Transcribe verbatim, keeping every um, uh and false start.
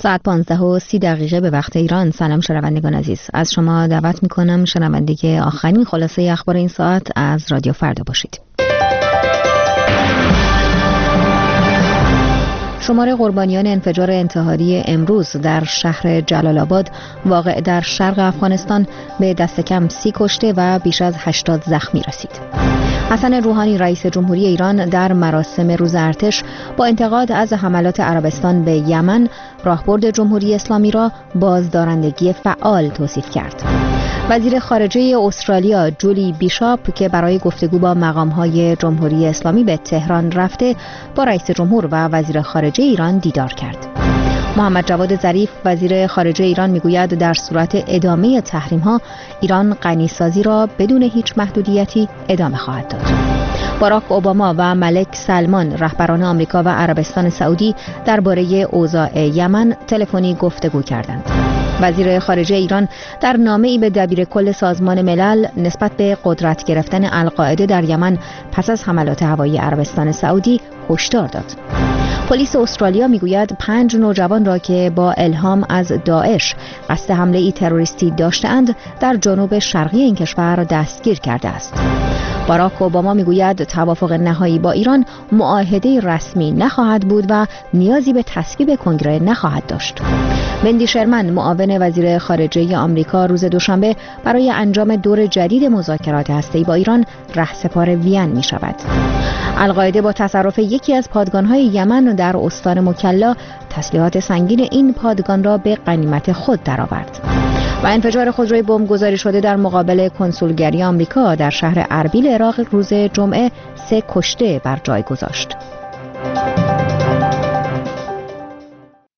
ساعت پانزده و سی دقیقه به وقت ایران. سلام شنوندگان عزیز، از شما دعوت میکنم شنونده آخرین خلاصه اخبار این ساعت از رادیو فردا باشید. شمار قربانیان انفجار انتحاری امروز در شهر جلال آباد واقع در شرق افغانستان به دست کم سی کشته و بیش از هشتاد زخمی رسید. حسن روحانی رئیس جمهوری ایران در مراسم روز ارتش با انتقاد از حملات عربستان به یمن راهبرد جمهوری اسلامی را بازدارندگی فعال توصیف کرد. وزیر خارجه استرالیا جولی بیشاپ که برای گفتگو با مقام‌های جمهوری اسلامی به تهران رفته با رئیس جمهور و وزیر خارجه ایران دیدار کرد. محمد جواد ظریف وزیر خارجه ایران میگوید در صورت ادامه تحریم‌ها ایران غنیسازی را بدون هیچ محدودیتی ادامه خواهد داد. باراک اوباما و ملک سلمان رهبران آمریکا و عربستان سعودی درباره اوضاع یمن تلفنی گفتگو کردند. وزیر خارجه ایران در نامه‌ای به دبیر کل سازمان ملل نسبت به قدرت گرفتن القاعده در یمن پس از حملات هوایی عربستان سعودی هشدار داد. پلیس استرالیا میگوید پنج نوجوان را که با الهام از داعش قصد حمله ای تروریستی داشته‌اند در جنوب شرقی این کشور دستگیر کرده است. باراک اوباما میگوید توافق نهایی با ایران معاهده رسمی نخواهد بود و نیازی به تصویب کنگره نخواهد داشت. وندی شرمن معاون وزیر خارجه آمریکا روز دوشنبه برای انجام دور جدید مذاکرات هسته‌ای با ایران رهسپار وین می شود. القاعده با تصرف یکی از پادگان‌های یمن در استان مکلا تسلیحات سنگین این پادگان را به غنیمت خود درآورد. و انفجار خودروی بمب گذاری شده در مقابل کنسولگری آمریکا در شهر اربیل عراق روز جمعه سه کشته بر جای گذاشت.